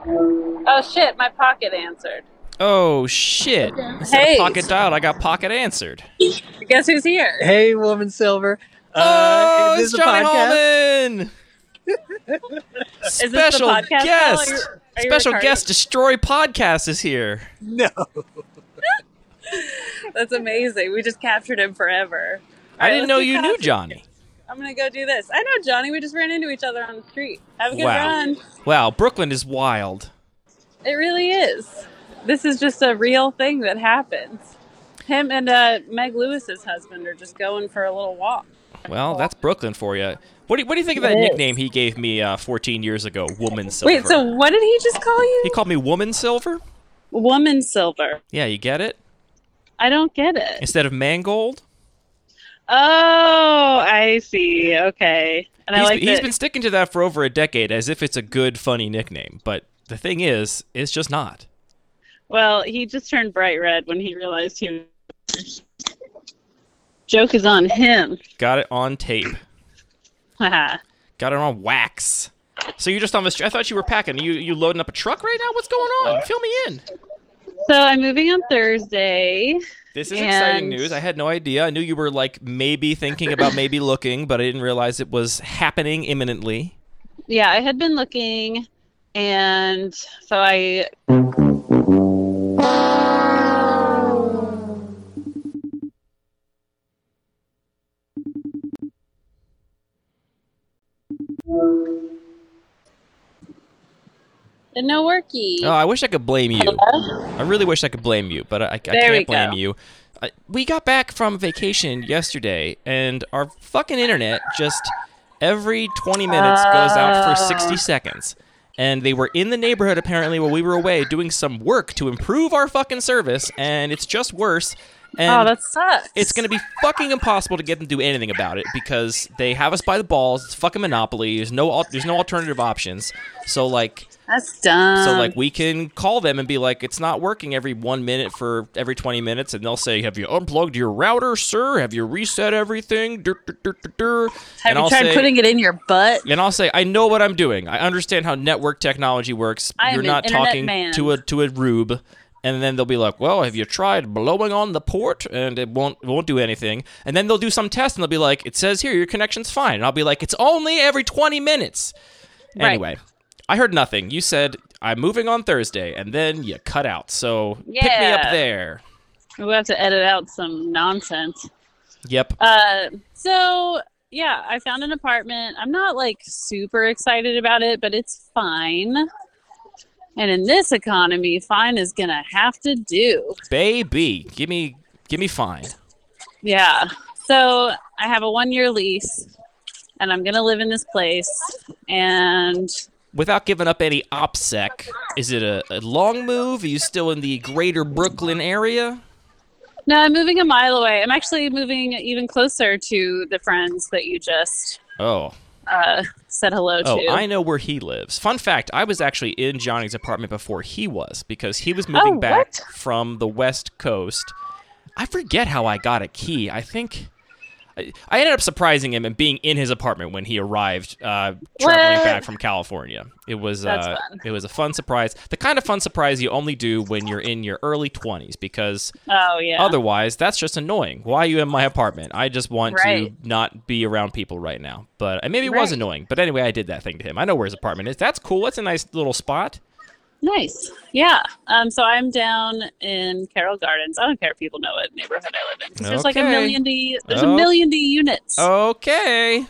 Oh shit, my pocket answered. Oh shit! Instead of Hey, pocket dialed, I got pocket answered. guess who's here? Hey, Woman Silver. Oh, Is it's this a Johnny podcast? Holman. Is this the Special podcast call? guest. Are you Special recording? guest Destroy Podcast is here. No. That's amazing. We just captured him forever. I didn't know you knew Johnny. Johnny. I'm gonna go do this. I know Johnny. We just ran into each other on the street. Have a good Wow. run. Wow, Brooklyn is wild. It really is. This is just a real thing that happens. Him and Meg Lewis's husband are just going for a little walk. Well, that's Brooklyn for you. What do you think of that It is. nickname he gave me 14 years ago, Woman Silver? Wait, so what did he just call you? He called me Woman Silver? Woman Silver. Yeah, you get it? I don't get it. Instead of Mangold? Oh, I see. Okay. And I like He's that. been sticking to that for over a decade as if it's a good, funny nickname. But the thing is, it's just not. Well, he just turned bright red when he realized he. Joke is on him. Got it on tape. Haha. Got it on wax. So you're just on the street. I thought you were packing. You loading up a truck right now? What's going on? Fill me in. So I'm moving on Thursday. This is exciting And- news. I had no idea. I knew you were like maybe thinking about maybe looking, but I didn't realize it was happening imminently. Yeah, I had been looking, and so I. No worky. Oh, I wish I could blame you. Hello? I really wish I could blame you, but I There we can't blame go. you. We got back from vacation yesterday, and our fucking internet just every 20 minutes goes out for 60 seconds. And they were in the neighborhood apparently while we were away doing some work to improve our fucking service, and it's just worse. And Oh, that sucks. it's going to be fucking impossible to get them to do anything about it because they have us by the balls. It's fucking monopoly. There's no alternative options. So That's dumb. we can call them and be like, it's not working every 1 minute for every 20 minutes, and they'll say, have you unplugged your router, sir? Have you reset everything? Have you tried putting it in your butt? And I'll say, I know what I'm doing. I understand how network technology works. I am You're an not internet talking man. to a rube. And then they'll be like, well, have you tried blowing on the port? And it won't do anything. And then they'll do some test, and they'll be like, it says here, your connection's fine. And I'll be like, it's only every 20 minutes. Right. Anyway, I heard nothing. You said, I'm moving on Thursday, and then you cut out. So pick me up Yeah. there. We'll have to edit out some nonsense. Yep. So yeah, I found an apartment. I'm not like super excited about it, but it's fine. And in this economy, fine is gonna have to do. Baby, give me fine. Yeah. So I have a 1-year lease, and I'm gonna live in this place. And Without giving up any OPSEC, is it a long move? Are you still in the greater Brooklyn area? no, I'm moving a mile away. I'm actually moving even closer to the friends that you just Oh. said hello Oh, to. I know where he lives. Fun fact, I was actually in Johnny's apartment before he was, because he was moving back what? from the West Coast. I forget how I got a key. I think I ended up surprising him and being in his apartment when he arrived traveling What? back from California. It was That's fun. it was a fun surprise. The kind of fun surprise you only do when you're in your early 20s, because Oh yeah. otherwise, that's just annoying. Why are you in my apartment? I just want Right. to not be around people right now. But and maybe it was Right. annoying. But anyway, I did that thing to him. I know where his apartment is. That's cool. That's a nice little spot. Nice. Yeah. So I'm down in Carroll Gardens. I don't care if people know what neighborhood I live in, 'cause there's like a Okay. million D. There's Oh. a million D units. Okay.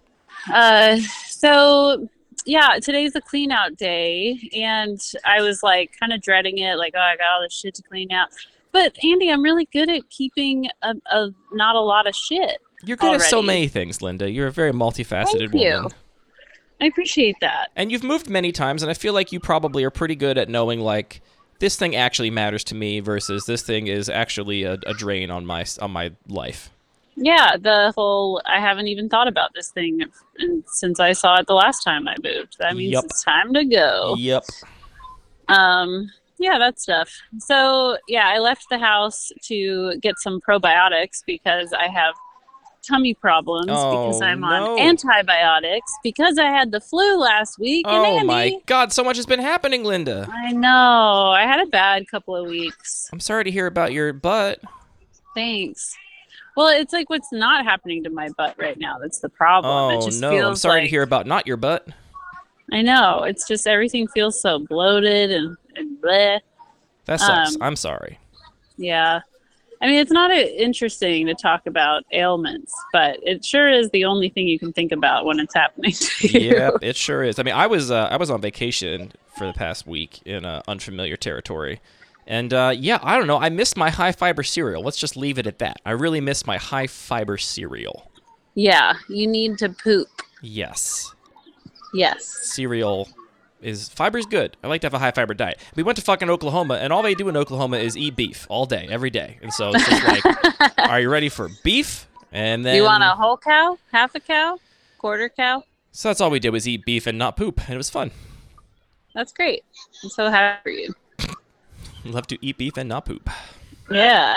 So yeah, today's a clean out day, and I was like kind of dreading it, like, oh, I got all this shit to clean out. But Andy, I'm really good at keeping a not a lot of shit. You're good at so Already. many things, Linda. You're a very multifaceted Thank you. woman. I appreciate that. And you've moved many times, and I feel like you probably are pretty good at knowing, like, this thing actually matters to me versus this thing is actually a drain on my life. Yeah, the whole I haven't even thought about this thing since I saw it the last time I moved. That means Yup. it's time to go. Yep. Yeah, that stuff. So yeah, I left the house to get some probiotics because I have tummy problems because I'm on antibiotics because I had the flu last week. And Oh Andy, my God, so much has been happening, Linda. I know. I had a bad couple of weeks. I'm sorry to hear about your butt. Thanks. Well, it's like what's not happening to my butt right now. That's the problem. It Oh just no, feels I'm sorry like, to hear about not your butt. I know. It's just everything feels so bloated and bleh. That sucks. I'm sorry. Yeah. I mean, it's not interesting to talk about ailments, but it sure is the only thing you can think about when it's happening to you. Yep, it sure is. I mean, I was on vacation for the past week in unfamiliar territory. And yeah, I don't know. I missed my high-fiber cereal. Let's just leave it at that. I really miss my high-fiber cereal. Yeah, you need to poop. Yes. Yes. Cereal fiber's good. I like to have a high-fiber diet. We went to fucking Oklahoma, and all they do in Oklahoma is eat beef all day, every day. And so it's just like, are you ready for beef? And then you want a whole cow, half a cow, quarter cow? So that's all we did was eat beef and not poop, and it was fun. That's great. I'm so happy for you. Love to eat beef and not poop. Yeah.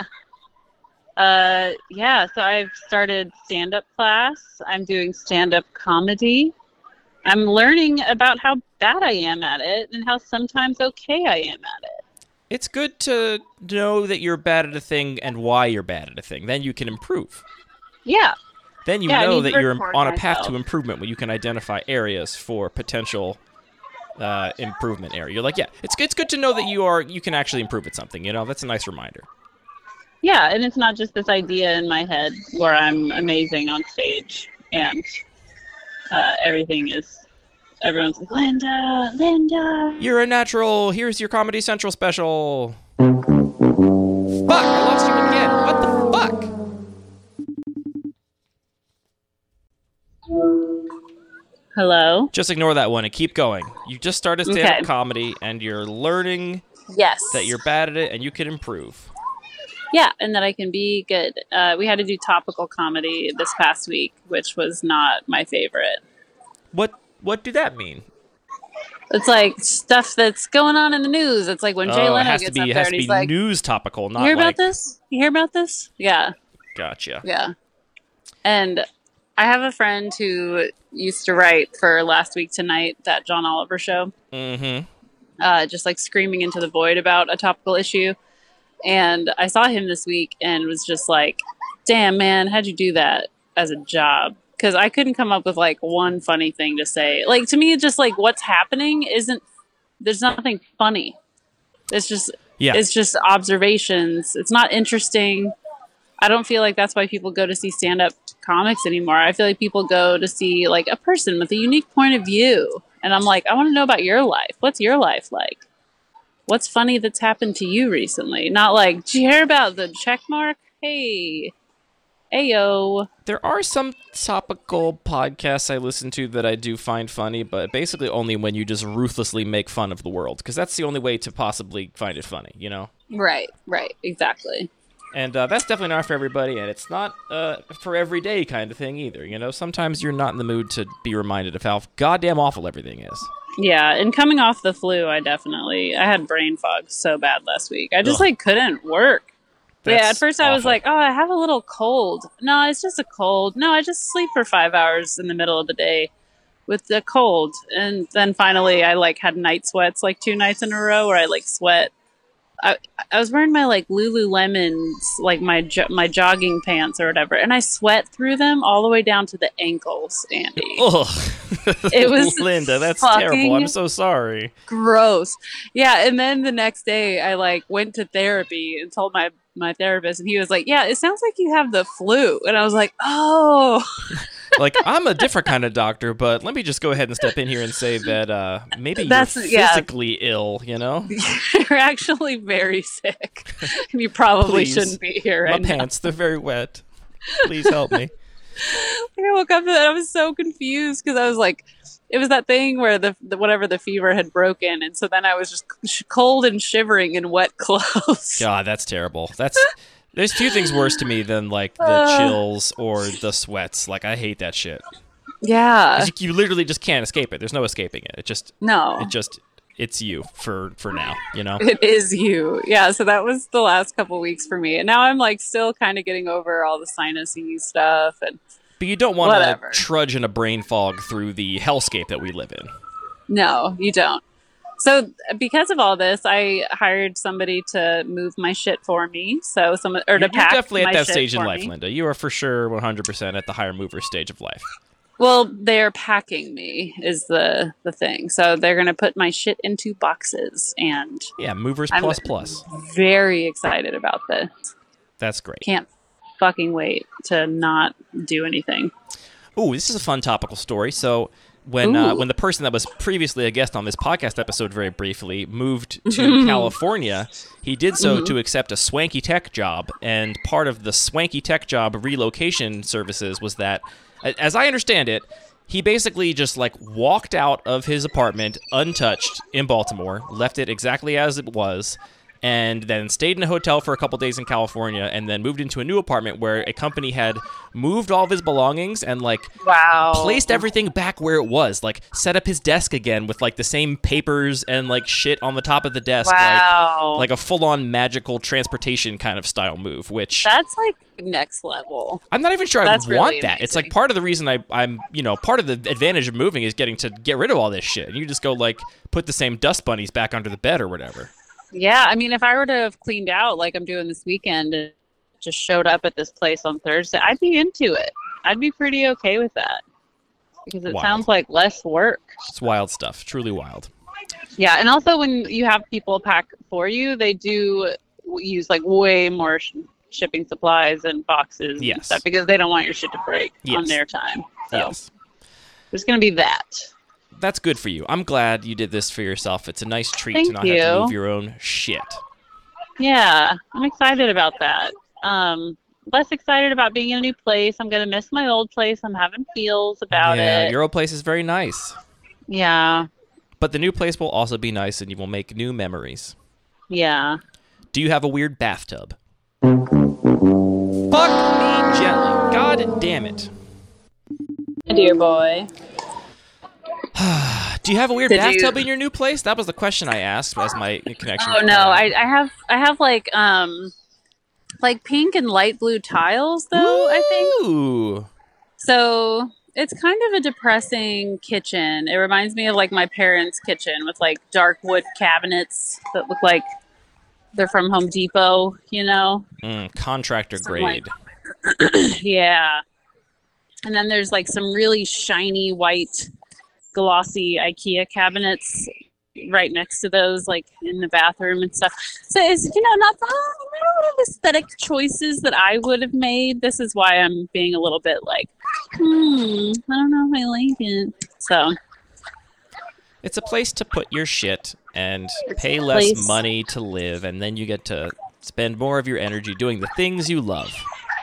Yeah, so I've started stand-up class. I'm doing stand-up comedy. I'm learning about how bad I am at it and how sometimes okay I am at it. It's good to know that you're bad at a thing and why you're bad at a thing. Then you can improve. Yeah. Then you I know need that to you're record on a path myself. to improvement when you can identify areas for potential improvement area. You're like, yeah, it's good to know that you can actually improve at something. You know, that's a nice reminder. Yeah, and it's not just this idea in my head where I'm amazing on stage and everyone's like, Linda. You're a natural. Here's your Comedy Central special. Fuck, I lost you again. What the fuck? Hello? Just ignore that one and keep going. You just started stand-up comedy and you're learning Yes. that you're bad at it and you can improve. Yeah, and that I can be good. We had to do topical comedy this past week, which was not my favorite. What do that mean? It's like stuff that's going on in the news. It's like when Jay Leno gets up there it has and to he's be like, news topical, not "You hear like... about this? You hear about this?" Yeah, Gotcha. yeah. And I have a friend who used to write for Last Week Tonight, that John Oliver show. Mm-hmm. Just like screaming into the void about a topical issue. And I saw him this week and was just like, damn, man, how'd you do that as a job? Because I couldn't come up with like one funny thing to say. Like, to me, it's just like what's happening there's nothing funny. It's just observations. It's not interesting. I don't feel like that's why people go to see stand-up comics anymore. I feel like people go to see like a person with a unique point of view. And I'm like, I want to know about your life. What's your life like? What's funny that's happened to you recently? Not like, did you hear about the check mark? Hey, ayo. There are some topical podcasts I listen to that I do find funny, but basically only when you just ruthlessly make fun of the world, because that's the only way to possibly find it funny, you know? Right, exactly. And that's definitely not for everybody, and it's not for everyday kind of thing either, you know? Sometimes you're not in the mood to be reminded of how goddamn awful everything is. Yeah, and coming off the flu, I had brain fog so bad last week. I just couldn't work. That's at first I was awful. like, oh, I have a little cold. No, it's just a cold. No, I just sleep for 5 hours in the middle of the day with the cold. And then finally I had night sweats 2 nights in a row where I sweat. I was wearing my Lululemons, my jogging pants or whatever, and I sweat through them all the way down to the ankles, Andy. Ugh. It was Linda, that's terrible. I'm so sorry. Gross. Yeah, and then the next day I went to therapy and told my therapist, and he was like, "Yeah, it sounds like you have the flu." And I was like, "Oh." I'm a different kind of doctor, but let me just go ahead and step in here and say that maybe you're physically ill, you know? You're actually very sick. And you probably shouldn't be here right now. My pants, they're very wet. Please help me. I woke up and I was so confused because I was like, it was that thing where the fever had broken, and so then I was just cold and shivering in wet clothes. God, that's terrible. There's 2 things worse to me than the chills or the sweats. I hate that shit. Yeah. You literally just can't escape it. There's no escaping it. It just it's you for now, you know? It is you. Yeah, so that was the last couple weeks for me. And now I'm like still kind of getting over all the sinusy stuff and But you don't want to whatever. trudge in a brain fog through the hellscape that we live in. No, you don't. So because of all this, I hired somebody to move my shit for me. So to You're pack definitely my at that shit stage in for life, me. Linda. You are for sure 100% at the higher mover stage of life. Well, they're packing me is the thing. So they're going to put my shit into boxes, and Yeah, movers I'm plus. very excited about this. That's great. Can't fucking wait to not do anything. Ooh, this is a fun topical story. So when the person that was previously a guest on this podcast episode very briefly moved to California, he did so to accept a swanky tech job. And part of the swanky tech job relocation services was that, as I understand it, he basically just like walked out of his apartment untouched in Baltimore, left it exactly as it was, and then stayed in a hotel for a couple days in California, and then moved into a new apartment where a company had moved all of his belongings and like Wow. placed everything back where it was, like set up his desk again with like the same papers and like shit on the top of the desk, Wow. like a full-on magical transportation kind of style move, which That's like next level. I'm not even sure I That's would want really that. It's amazing. like part of the reason I'm part of the advantage of moving is getting to get rid of all this shit. And you just go like put the same dust bunnies back under the bed or whatever. Yeah, I mean, if I were to have cleaned out like I'm doing this weekend and just showed up at this place on Thursday, I'd be into it. I'd be pretty okay with that because it Wild. sounds like less work. It's wild stuff. Truly wild. Yeah, and also when you have people pack for you, they do use like way more shipping supplies and boxes and Yes. stuff because they don't want your shit to break on Yes. their time. So Yes. there's going to be that. That's good for you. I'm glad you did this for yourself. It's a nice treat Thank to not have to you. move your own shit. Yeah, I'm excited about that. Less excited about being in a new place. I'm going to miss my old place. I'm having feels about Yeah, it. your old place is very nice. Yeah, But the new place will also be nice and you will make new memories. yeah. Do you have a weird bathtub? Fuck me gently. God damn it. Dear boy. Do you have a weird Did bathtub you- in your new place? That was the question I asked as my connection. Oh no, I have like pink and light blue tiles though, I think. Ooh. So it's kind of a depressing kitchen. It reminds me of like my parents' kitchen with like dark wood cabinets that look like they're from Home Depot, you know? Contractor Something like- grade. Yeah. And then there's like some really shiny white glossy IKEA cabinets right next to those, like in the bathroom and stuff. So it's, not the aesthetic choices that I would have made. This is why I'm being a little bit like, I don't know if I like it. So It's a place to put your shit and It's pay a less place- money to live, and then you get to spend more of your energy doing the things you love.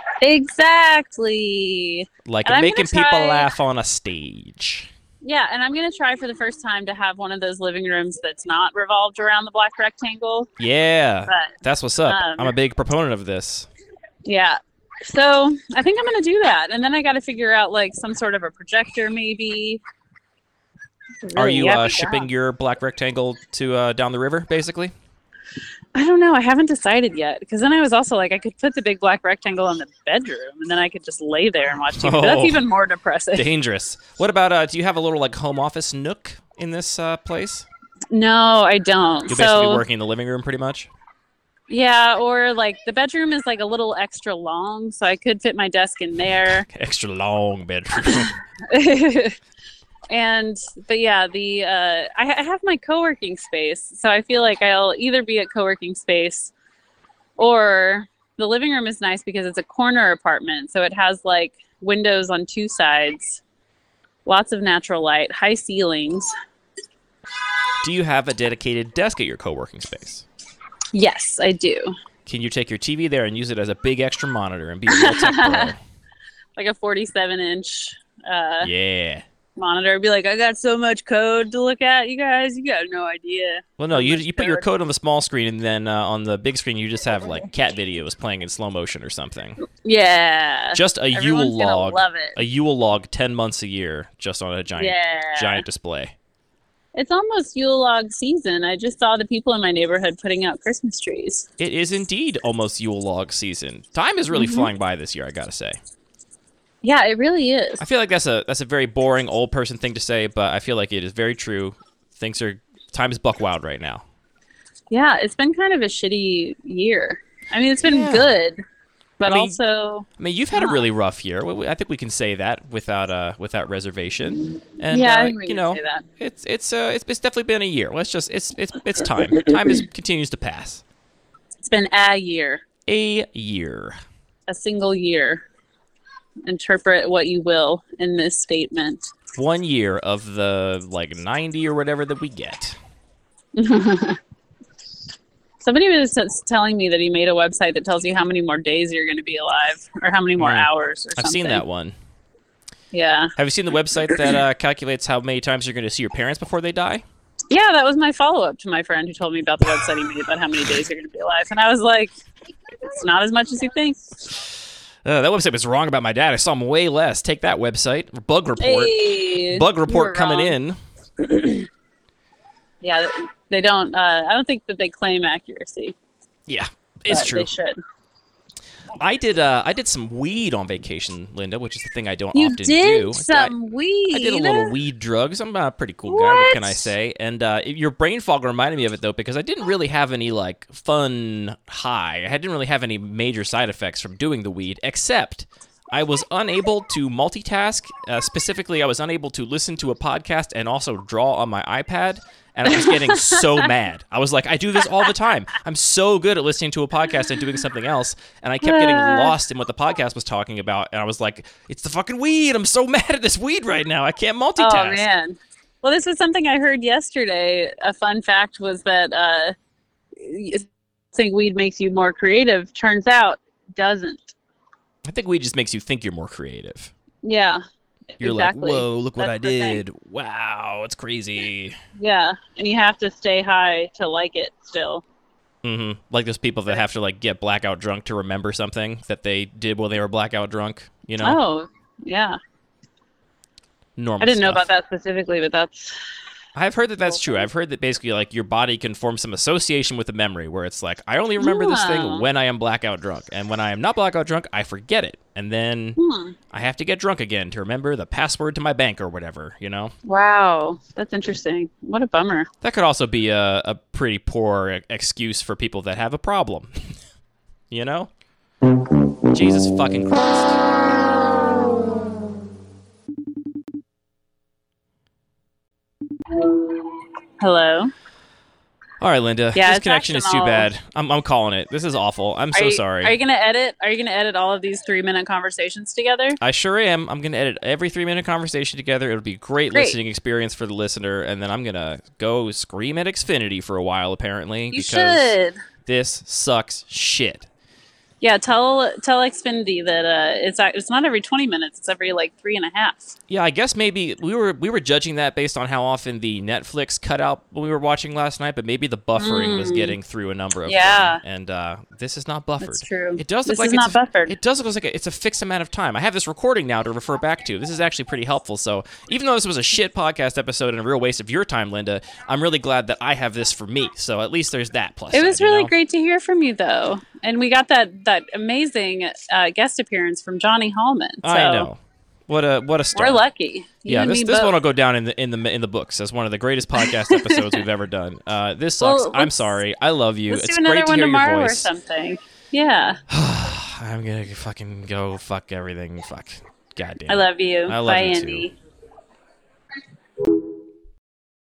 exactly. Like And I'm making gonna people try- laugh on a stage. Yeah, and I'm gonna try for the first time to have one of those living rooms that's not revolved around the black rectangle. Yeah, But that's what's up. um, I'm a big proponent of this. yeah. So I think I'm gonna do that. And then I gotta figure out like some sort of a projector maybe. Are Really you yucky shipping job. your black rectangle to down the river, basically? I don't know. I haven't decided yet. Because then I was also like, I could put the big black rectangle in the bedroom and then I could just lay there and watch TV. But that's Oh. even more depressing. Dangerous. What about, do you have a little like home office nook in this place? No, I don't. You'll basically be working in the living room pretty much? Yeah, or like the bedroom is like a little extra long, so I could fit my desk in there. Extra long bedroom. But yeah, I have my co-working space, so I feel like I'll either be at co-working space or the living room is nice because it's a corner apartment, so it has like windows on two sides, lots of natural light, high ceilings. Do you have a dedicated desk at your co-working space? Yes, I do. Can you take your TV there and use it as a big extra monitor and be a real tech pro? Like a 47-inch Yeah. monitor. Be like, I got so much code to look at, you guys. You got no idea. Well, no, How you much put your code. code on the small screen, and then on the big screen, you just have like cat videos playing in slow motion or something. Yeah. Just a Everyone's Yule gonna log, love it. a Yule log 10 months a year, just on a giant Yeah. display. It's almost Yule log season. I just saw the people in my neighborhood putting out Christmas trees. It is indeed almost Yule log season. Time is really flying by this year, I gotta say. Yeah, it really is. I feel like that's a very boring old person thing to say, but I feel like it is very true. Time is buck wild right now. Yeah, it's been kind of a shitty year. I mean, it's been good, but also. I mean, you've had a really rough year. I think we can say that without reservation. And yeah, I think we can say that. It's definitely been a year. It's time. Time continues to pass. It's been a year. A year. A single year. Interpret what you will in this statement. 1 year of the 90 or whatever that we get. Somebody was telling me that he made a website that tells you how many more days you're going to be alive, or how many more hours, or something. I've seen that one. Yeah. Have you seen the website that calculates how many times you're going to see your parents before they die? Yeah, that was my follow-up to my friend who told me about the website he made about how many days you're going to be alive. And I was like, it's not as much as you think. That website was wrong about my dad. I saw him way less. Take that website. Bug report. Hey, Bug report coming in. Yeah, they don't. I don't think that they claim accuracy. Yeah, it's true. They should. I did some weed on vacation, Linda, which is the thing I don't You often did do. some weed. I did a little weed drugs. I'm a pretty cool guy. What can I say? And your brain fog reminded me of it though, because I didn't really have any fun high. I didn't really have any major side effects from doing the weed, except I was unable to multitask. Specifically, I was unable to listen to a podcast and also draw on my iPad. And I was getting so mad. I was like, I do this all the time. I'm so good at listening to a podcast and doing something else. And I kept getting lost in what the podcast was talking about. And I was like, it's the fucking weed. I'm so mad at this weed right now. I can't multitask. Oh, man. Well, this was something I heard yesterday. A fun fact was that think weed makes you more creative. Turns out, doesn't. I think weed just makes you think you're more creative. Yeah. You're exactly. like, whoa, look what I did. Wow, it's crazy. Yeah, and you have to stay high to like it still. Mm-hmm. Like those people that have to get blackout drunk to remember something that they did while they were blackout drunk, you know? Oh, yeah. Normal I didn't know stuff. about that specifically, but that's... I've heard that that's true. I've heard that basically your body can form some association with a memory where it's like, I only remember this thing when I am blackout drunk. And when I am not blackout drunk, I forget it. And then I have to get drunk again to remember the password to my bank or whatever, you know? Wow, that's interesting. What a bummer. That could also be a pretty poor excuse for people that have a problem. You know? Jesus fucking Christ. Hello? All right, Linda. Yeah, this connection is too bad. I'm calling it. This is awful. I'm so sorry. Are you gonna edit? Are you gonna edit all of these 3-minute conversations together? I sure am. I'm gonna edit every 3-minute conversation together. It'll be a great listening experience for the listener, and then I'm gonna go scream at Xfinity for a while. Apparently, You because should. this sucks shit. Yeah, tell Xfinity that it's not every 20 minutes. It's every 3.5. Yeah, I guess maybe we were judging that based on how often the Netflix cut out when we were watching last night, but maybe the buffering was getting through a number of them. And this is not buffered. That's true. It does look this like is not buffered. It does look like it's a fixed amount of time. I have this recording now to refer back to. This is actually pretty helpful. So even though this was a shit podcast episode and a real waste of your time, Linda, I'm really glad that I have this for me. So at least there's that plus. It was side, really great to hear from you, though. And we got that amazing guest appearance from Johnny Hallman. So I know. What a start. We're lucky. Yeah, this one will go down in the books as one of the greatest podcast episodes we've ever done. This sucks. Well, I'm sorry. I love you. Let's It's do another great to one hear tomorrow your or voice. something. Yeah. I'm gonna fucking go fuck everything. Fuck. Goddamn. I love you. I love Bye, you Andy. too.